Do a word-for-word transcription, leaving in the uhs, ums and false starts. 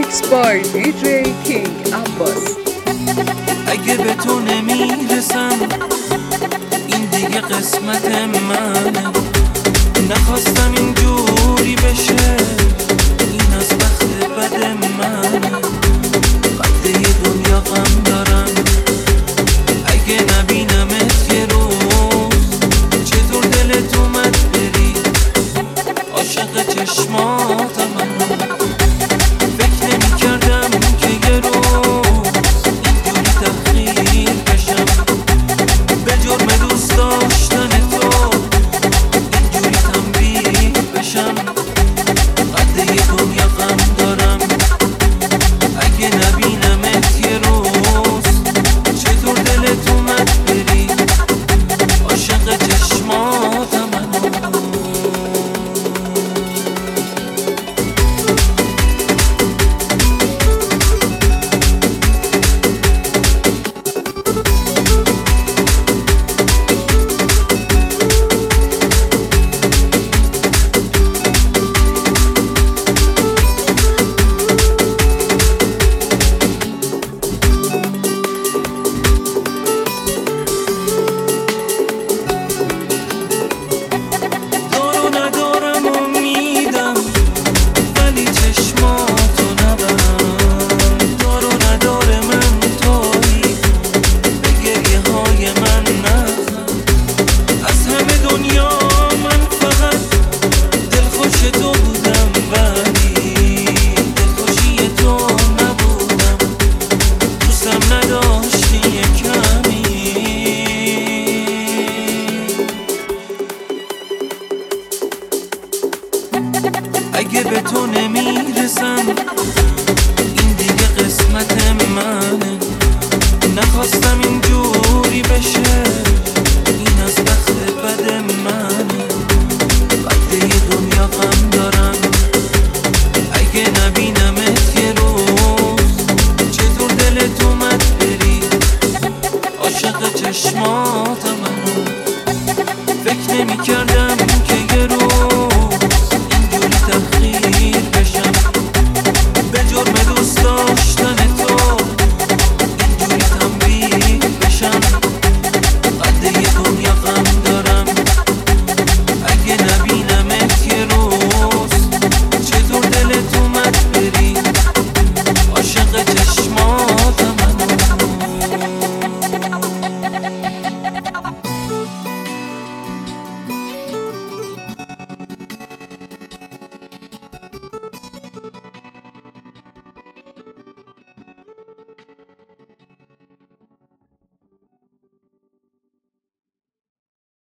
Mixed by دی جی King Abbas. اگه به تو نمیرسم این دیگه قسمت منه، نخواستم اینجوری بشه، این از بخت بد منه. قد یه دنیا غم دارم، اگه نبینمت یه روز چطور دلت اومد بری عاشق چشماتم. فکر نمی کردم که یه روز اینجوری تحقیر بشم به جرم دوست داشتن تو، اینجوری تنبیه بشم. قد یه دنیا غم دارم، اگه نبینمت یه روز چطور دلت اومد بری عاشق چشماتم. اگه به تو نمیرسم این دیگه قسمت منه، نخواستم اینجوری بشه، این از بخت بد منه. قد یه دنیا غم دارم، اگه نبینمت یه روز چطور دلت اومد بری عاشق چشماتم. فکر نمی کردم